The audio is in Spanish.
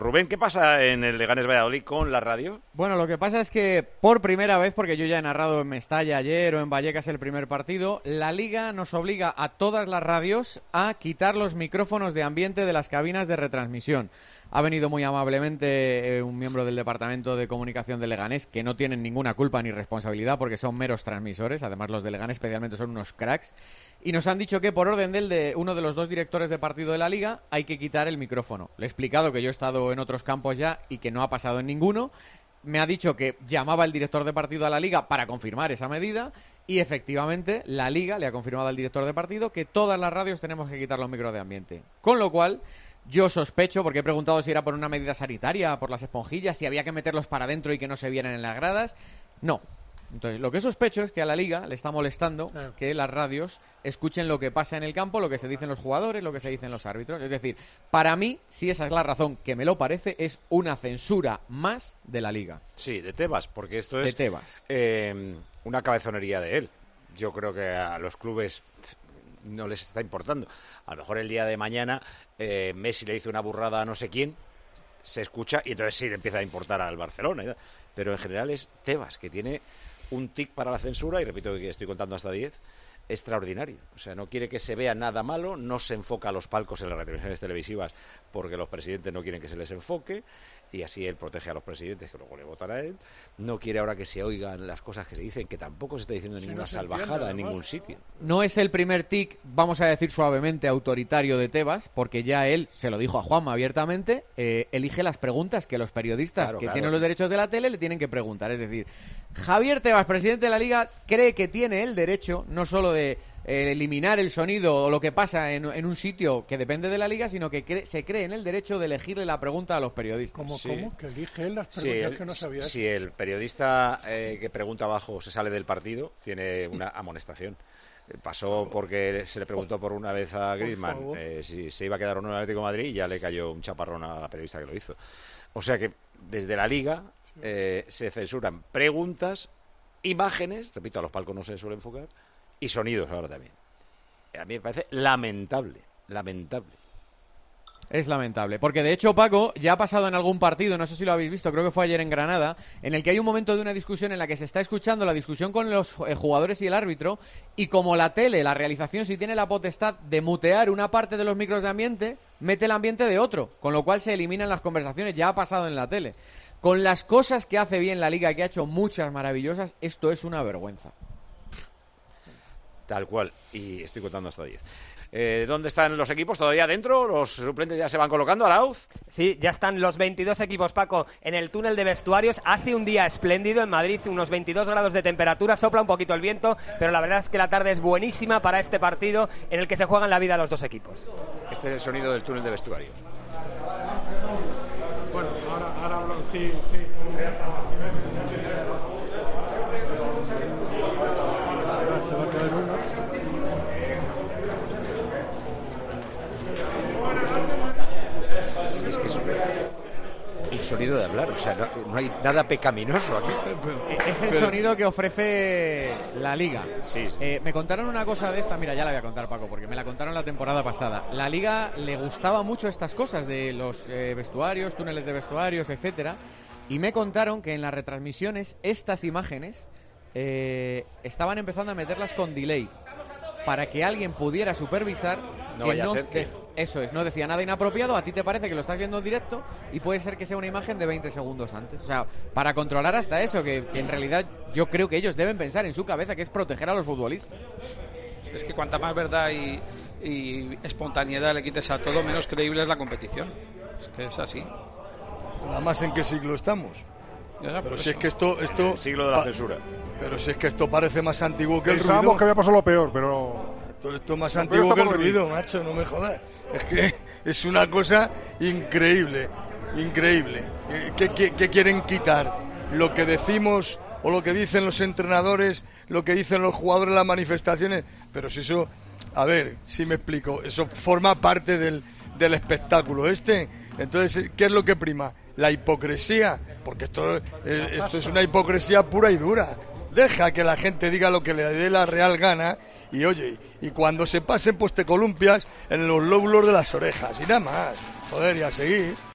Rubén, ¿qué pasa en el Leganés Valladolid con la radio? Bueno, lo que pasa es que por primera vez, porque yo ya he narrado en Mestalla ayer o en Vallecas el primer partido, la Liga nos obliga a todas las radios a quitar los micrófonos de ambiente de las cabinas de retransmisión. Ha venido muy amablemente un miembro del Departamento de Comunicación de Leganés, que no tienen ninguna culpa ni responsabilidad porque son meros transmisores, además los de Leganés especialmente son unos cracks, y nos han dicho que por orden de uno de los dos directores de partido de la Liga hay que quitar el micrófono. Le he explicado que yo he estado en otros campos ya y que no ha pasado en ninguno. Me ha dicho que llamaba el director de partido a la Liga para confirmar esa medida y efectivamente la Liga le ha confirmado al director de partido que todas las radios tenemos que quitar los micros de ambiente. Con lo cual, yo sospecho, porque he preguntado si era por una medida sanitaria, por las esponjillas, si había que meterlos para adentro y que no se vieran en las gradas. No. Entonces, lo que sospecho es que a la Liga le está molestando que las radios escuchen lo que pasa en el campo, lo que se dicen los jugadores, lo que se dicen los árbitros. Es decir, para mí, si esa es la razón que me lo parece, es una censura más de la Liga. Sí, de Tebas, porque esto es de Tebas. Una cabezonería de él. Yo creo que a los clubes no les está importando. A lo mejor el día de mañana Messi le dice una burrada a no sé quién, se escucha y entonces sí le empieza a importar al Barcelona. Pero en general es Tebas, que tiene un tic para la censura, y repito que estoy contando hasta 10, extraordinario. O sea, no quiere que se vea nada malo, no se enfoca a los palcos en las retransmisiones televisivas porque los presidentes no quieren que se les enfoque, y así él protege a los presidentes que luego le votan a él. No quiere ahora que se oigan las cosas que se dicen, que tampoco se está diciendo ninguna salvajada en ningún sitio. No es el primer tic, vamos a decir suavemente, autoritario de Tebas, porque ya él, se lo dijo a Juanma abiertamente, elige las preguntas que los periodistas tienen los derechos de la tele le tienen que preguntar. Es decir, Javier Tebas, presidente de la Liga, cree que tiene el derecho no solo de eliminar el sonido o lo que pasa en un sitio que depende de la Liga, sino que se cree en el derecho de elegirle la pregunta a los periodistas. ¿Cómo? ¿Que elige él las preguntas que no sabía? Si el periodista que pregunta abajo se sale del partido, tiene una amonestación. Pasó porque se le preguntó por una vez a Griezmann si se iba a quedar o no en el Atlético de Madrid, y ya le cayó un chaparrón a la periodista que lo hizo. O sea que desde la Liga se censuran preguntas, imágenes, repito, a los palcos no se suele enfocar, y sonidos ahora también. A mí me parece lamentable. Es lamentable, porque de hecho, Paco, ya ha pasado en algún partido, no sé si lo habéis visto, creo que fue ayer en Granada, en el que hay un momento de una discusión en la que se está escuchando la discusión con los jugadores y el árbitro, y como la tele, la realización, si tiene la potestad de mutear una parte de los micros de ambiente, mete el ambiente de otro, con lo cual se eliminan las conversaciones. Ya ha pasado en la tele. Con las cosas que hace bien la Liga, que ha hecho muchas maravillosas, esto es una vergüenza. Tal cual, y estoy contando hasta 10. ¿Dónde están los equipos? ¿Todavía dentro? ¿Los suplentes ya se van colocando, Arauz? Sí, ya están los 22 equipos, Paco, en el túnel de vestuarios. Hace un día espléndido en Madrid, unos 22 grados de temperatura, sopla un poquito el viento, pero la verdad es que la tarde es buenísima para este partido en el que se juegan la vida los dos equipos. Este es el sonido del túnel de vestuarios. Bueno, ahora hablo, sí. Se va a caer uno. Es que es un sonido de hablar, o sea, no hay nada pecaminoso aquí. Es el sonido que ofrece la Liga. Sí. Me contaron una cosa de esta, mira, ya la voy a contar, Paco, porque me la contaron la temporada pasada. La Liga le gustaba mucho estas cosas de los vestuarios, túneles de vestuarios, etcétera, y me contaron que en las retransmisiones estas imágenes estaban empezando a meterlas con delay para que alguien pudiera supervisar eso es, no decía nada inapropiado, a ti te parece que lo estás viendo en directo y puede ser que sea una imagen de 20 segundos antes. O sea, para controlar hasta eso, que en realidad yo creo que ellos deben pensar en su cabeza, que es proteger a los futbolistas. Es que cuanta más verdad y espontaneidad le quites a todo, menos creíble es la competición. Es que es así. Además, ¿en qué siglo estamos? Pero si es que esto el siglo de la censura. Pero si es que esto parece más antiguo que el ruido. Pensábamos que había pasado lo peor, pero esto es más antiguo que el ruido, macho, no me jodas. Es que es una cosa increíble. ¿Qué quieren quitar? Lo que decimos o lo que dicen los entrenadores, lo que dicen los jugadores en las manifestaciones. Pero si eso, a ver, si me explico, eso forma parte del espectáculo este. Entonces, ¿qué es lo que prima? La hipocresía, porque esto es una hipocresía pura y dura. Deja que la gente diga lo que le dé la real gana y oye, y cuando se pasen pues te columpias en los lóbulos de las orejas y nada más. Joder, y a seguir.